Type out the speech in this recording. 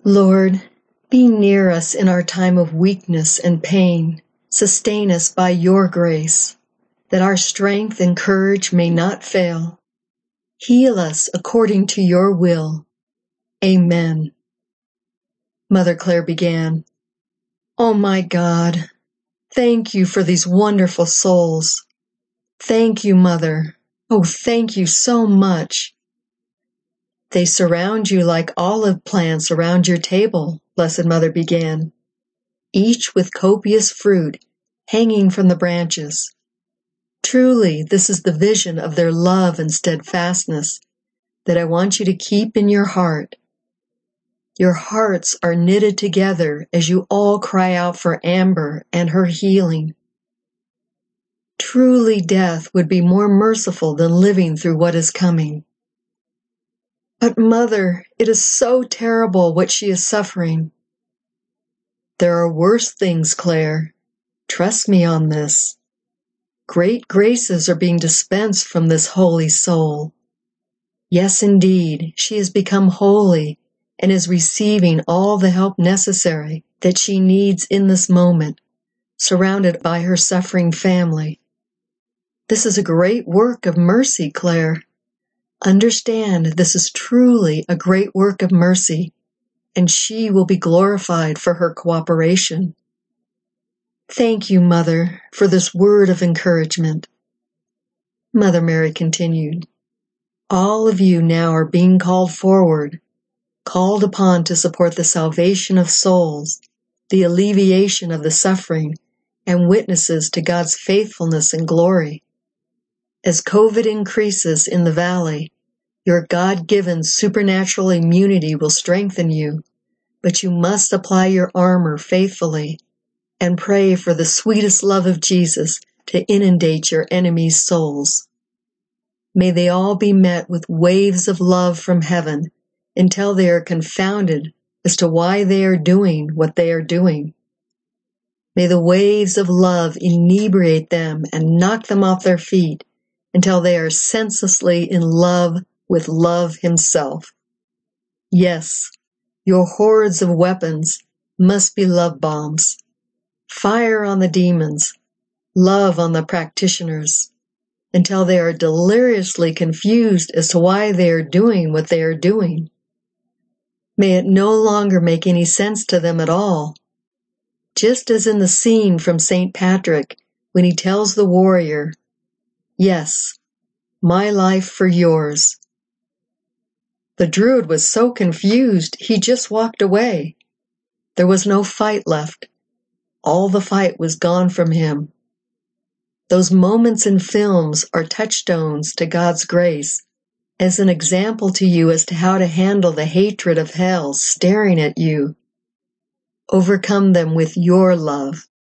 Lord, be near us in our time of weakness and pain. Sustain us by your grace, that our strength and courage may not fail. Heal us according to your will. Amen. Mother Clare began, Oh my God, thank you for these wonderful souls. Thank you, Mother. Oh, thank you so much. They surround you like olive plants around your table, Blessed Mother began, each with copious fruit hanging from the branches. Truly, this is the vision of their love and steadfastness that I want you to keep in your heart. Your hearts are knitted together as you all cry out for Amber and her healing. Truly, death would be more merciful than living through what is coming. But Mother, it is so terrible what she is suffering. There are worse things, Clare. Trust me on this. Great graces are being dispensed from this holy soul. Yes, indeed, she has become holy and is receiving all the help necessary that she needs in this moment, surrounded by her suffering family. This is a great work of mercy, Clare. Understand, this is truly a great work of mercy, and she will be glorified for her cooperation. Thank you, Mother, for this word of encouragement. Mother Mary continued, All of you now are being called forward, called upon to support the salvation of souls, the alleviation of the suffering, and witnesses to God's faithfulness and glory. As COVID increases in the valley, your God-given supernatural immunity will strengthen you, but you must apply your armor faithfully and pray for the sweetest love of Jesus to inundate your enemies' souls. May they all be met with waves of love from heaven until they are confounded as to why they are doing what they are doing. May the waves of love inebriate them and knock them off their feet until they are senselessly in love with love himself. Yes, your hordes of weapons must be love bombs. Fire on the demons, love on the practitioners, until they are deliriously confused as to why they are doing what they are doing. May it no longer make any sense to them at all. Just as in the scene from St. Patrick when he tells the warrior, Yes, my life for yours. The Druid was so confused he just walked away. There was no fight left. All the fight was gone from him. Those moments in films are touchstones to God's grace, as an example to you as to how to handle the hatred of hell staring at you. Overcome them with your love.